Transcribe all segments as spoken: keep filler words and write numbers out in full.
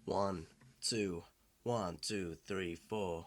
One, two, one, two, three, four.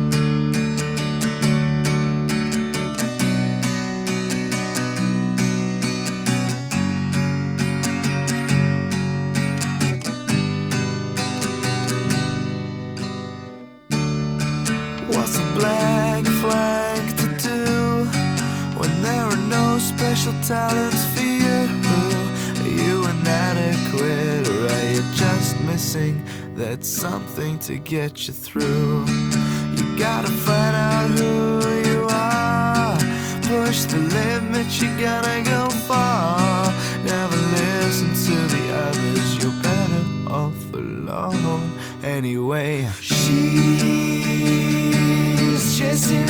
What's a black flag to do when there are no special talents for you? Are you inadequate, or are you just missing that something to get you through? You gotta find out who you are, push the limits, you gotta go far. Never listen to the others, you're better off alone. Anyway, she's chasing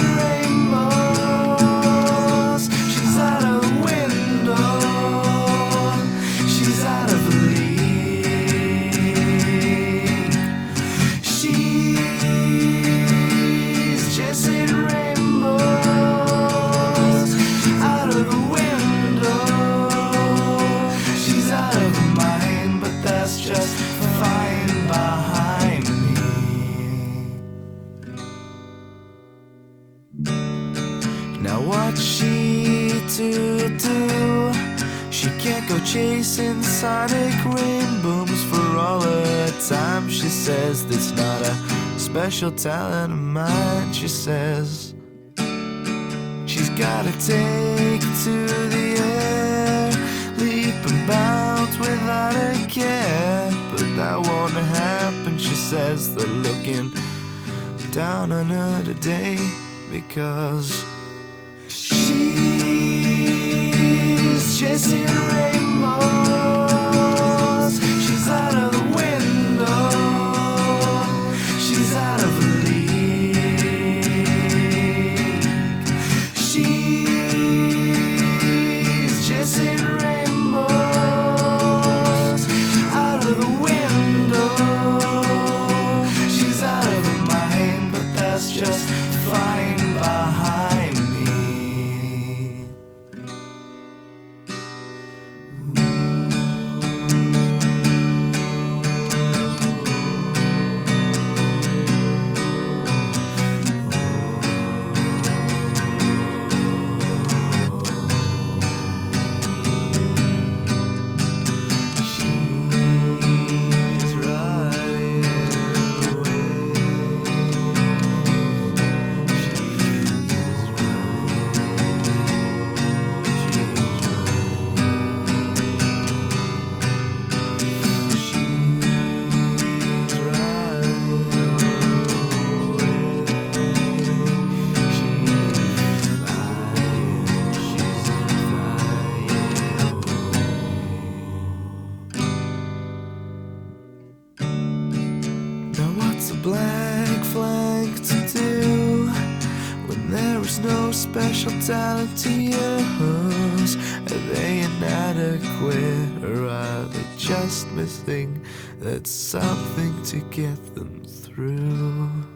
rainbows. She's out of the window. She's out of the league. She's chasing rainbows. Out of the window. She's out of her mind, but that's just fine behind me. Now what's she to do? She can't go chasing sonic rainbows for all her time. She says that's not a special talent of mine. She says she's gotta take to the air, leap and bounce without a care. But that won't happen, she says. They're looking down on her today because she's chasing rainbows. She's out of the window. She's out of the league. She's chasing rainbows. Out of the window. She's out of her mind, but that's just fine behind me. What's a black flag to do when there is no special talent to use? Are they inadequate, or are they just missing that something to get them through?